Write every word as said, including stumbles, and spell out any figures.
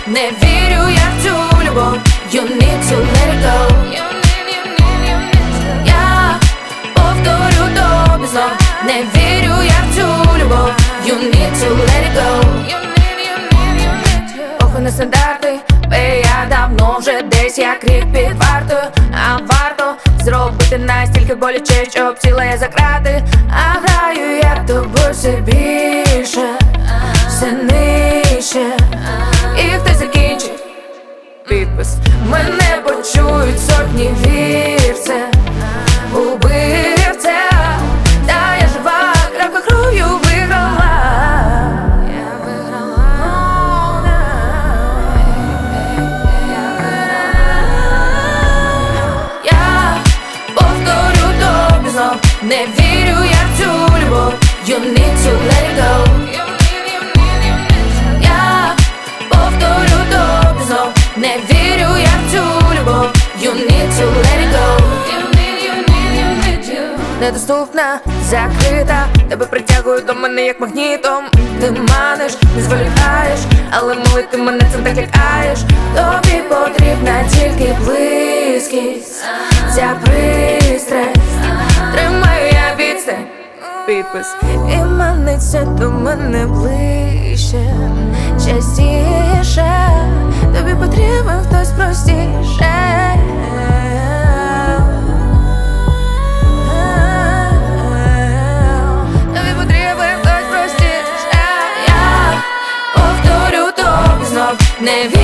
Не вірю я в цю любов. You need to let it go. Я повторю тобі знов. Не вірю я в цю любов. You need to let it go. Оху не стандарти, бе я давно вже десь як рік під вартою. А варто зробити настільки боляче, щоб сіла я за крати. А граю я тобою все більше, все нижче. І хтось закінчить підпис. Мене почують сотні вірце, убивця. Та я жива, крапка кров'ю виграла. Я виграла. Я повторю тобі знов. Не вірю я в цю любов. You need to let it go. Я повторю тобі знов. Не вірю я в цю любов. You need to let it go. Недоступна, закрита, тебе притягують до мене як магнітом. Ти маниш, не зволікаєш, але молити мене цим так лякаєш. Тобі потрібна тільки близькість, ця пристрасть. Тримаю я відстань, підпис. І маниться до мене ближче, частіше. Тобі потрібен хтось простіше. Тобі потрібен хтось простіше. Я повторю тобі знов. Не